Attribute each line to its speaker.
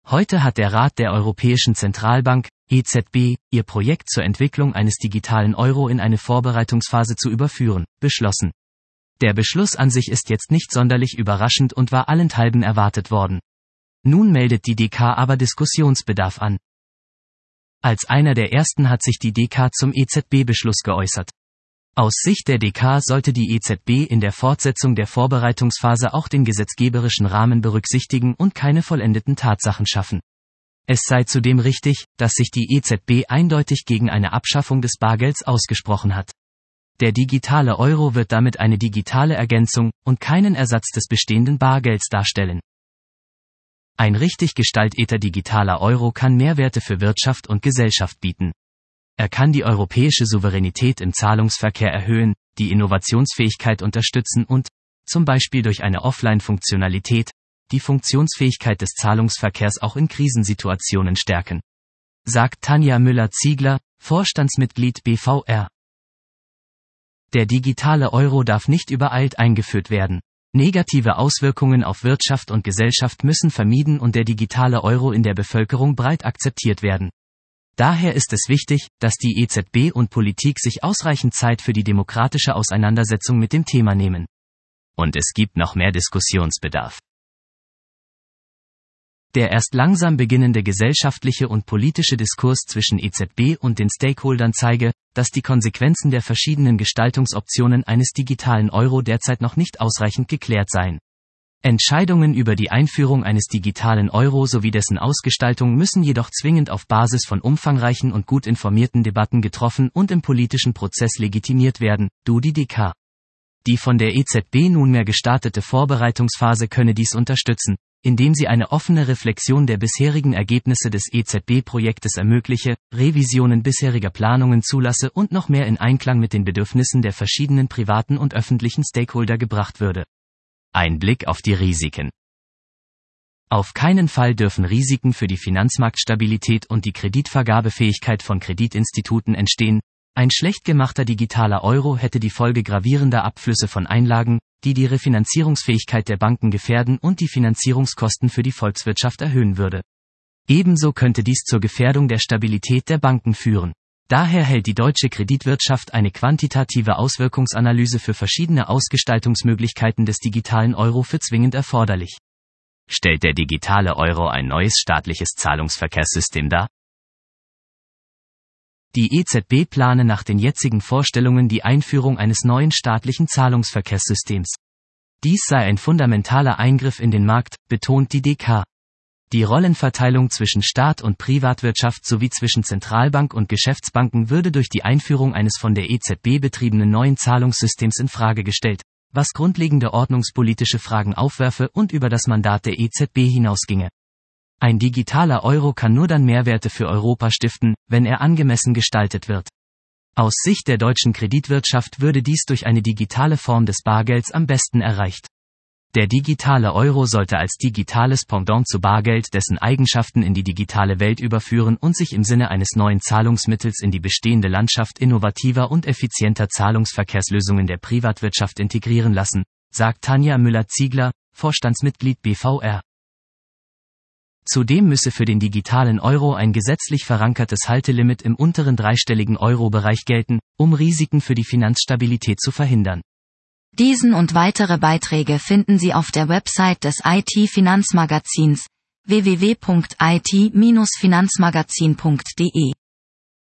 Speaker 1: Heute hat der Rat der Europäischen Zentralbank, EZB, ihr Projekt zur Entwicklung eines digitalen Euro in eine Vorbereitungsphase zu überführen, beschlossen. Der Beschluss an sich ist jetzt nicht sonderlich überraschend und war allenthalben erwartet worden. Nun meldet die DK aber Diskussionsbedarf an. Als einer der ersten hat sich die DK zum EZB-Beschluss geäußert. Aus Sicht der DK sollte die EZB in der Fortsetzung der Vorbereitungsphase auch den gesetzgeberischen Rahmen berücksichtigen und keine vollendeten Tatsachen schaffen. Es sei zudem richtig, dass sich die EZB eindeutig gegen eine Abschaffung des Bargelds ausgesprochen hat. Der digitale Euro wird damit eine digitale Ergänzung und keinen Ersatz des bestehenden Bargelds darstellen. Ein richtig gestalteter digitaler Euro kann Mehrwerte für Wirtschaft und Gesellschaft bieten. Er kann die europäische Souveränität im Zahlungsverkehr erhöhen, die Innovationsfähigkeit unterstützen und, zum Beispiel durch eine Offline-Funktionalität, die Funktionsfähigkeit des Zahlungsverkehrs auch in Krisensituationen stärken. Sagt Tanja Müller-Ziegler, Vorstandsmitglied BVR. Der digitale Euro darf nicht übereilt eingeführt werden. Negative Auswirkungen auf Wirtschaft und Gesellschaft müssen vermieden und der digitale Euro in der Bevölkerung breit akzeptiert werden. Daher ist es wichtig, dass die EZB und Politik sich ausreichend Zeit für die demokratische Auseinandersetzung mit dem Thema nehmen. Und es gibt noch mehr Diskussionsbedarf. Der erst langsam beginnende gesellschaftliche und politische Diskurs zwischen EZB und den Stakeholdern zeige, dass die Konsequenzen der verschiedenen Gestaltungsoptionen eines digitalen Euro derzeit noch nicht ausreichend geklärt seien. Entscheidungen über die Einführung eines digitalen Euro sowie dessen Ausgestaltung müssen jedoch zwingend auf Basis von umfangreichen und gut informierten Debatten getroffen und im politischen Prozess legitimiert werden, die DK. Die von der EZB nunmehr gestartete Vorbereitungsphase könne dies unterstützen, indem sie eine offene Reflexion der bisherigen Ergebnisse des EZB-Projektes ermögliche, Revisionen bisheriger Planungen zulasse und noch mehr in Einklang mit den Bedürfnissen der verschiedenen privaten und öffentlichen Stakeholder gebracht würde. Ein Blick auf die Risiken. Auf keinen Fall dürfen Risiken für die Finanzmarktstabilität und die Kreditvergabefähigkeit von Kreditinstituten entstehen. Ein schlecht gemachter digitaler Euro hätte die Folge gravierender Abflüsse von Einlagen, die die Refinanzierungsfähigkeit der Banken gefährden und die Finanzierungskosten für die Volkswirtschaft erhöhen würde. Ebenso könnte dies zur Gefährdung der Stabilität der Banken führen. Daher hält die deutsche Kreditwirtschaft eine quantitative Auswirkungsanalyse für verschiedene Ausgestaltungsmöglichkeiten des digitalen Euro für zwingend erforderlich. Stellt der digitale Euro ein neues staatliches Zahlungsverkehrssystem dar? Die EZB plane nach den jetzigen Vorstellungen die Einführung eines neuen staatlichen Zahlungsverkehrssystems. Dies sei ein fundamentaler Eingriff in den Markt, betont die DK. Die Rollenverteilung zwischen Staat und Privatwirtschaft sowie zwischen Zentralbank und Geschäftsbanken würde durch die Einführung eines von der EZB betriebenen neuen Zahlungssystems in Frage gestellt, was grundlegende ordnungspolitische Fragen aufwerfe und über das Mandat der EZB hinausginge. Ein digitaler Euro kann nur dann Mehrwerte für Europa stiften, wenn er angemessen gestaltet wird. Aus Sicht der deutschen Kreditwirtschaft würde dies durch eine digitale Form des Bargelds am besten erreicht. Der digitale Euro sollte als digitales Pendant zu Bargeld dessen Eigenschaften in die digitale Welt überführen und sich im Sinne eines neuen Zahlungsmittels in die bestehende Landschaft innovativer und effizienter Zahlungsverkehrslösungen der Privatwirtschaft integrieren lassen, sagt Tanja Müller-Ziegler, Vorstandsmitglied BVR. Zudem müsse für den digitalen Euro ein gesetzlich verankertes Haltelimit im unteren dreistelligen Euro-Bereich gelten, um Risiken für die Finanzstabilität zu verhindern.
Speaker 2: Diesen und weitere Beiträge finden Sie auf der Website des IT-Finanzmagazins www.it-finanzmagazin.de.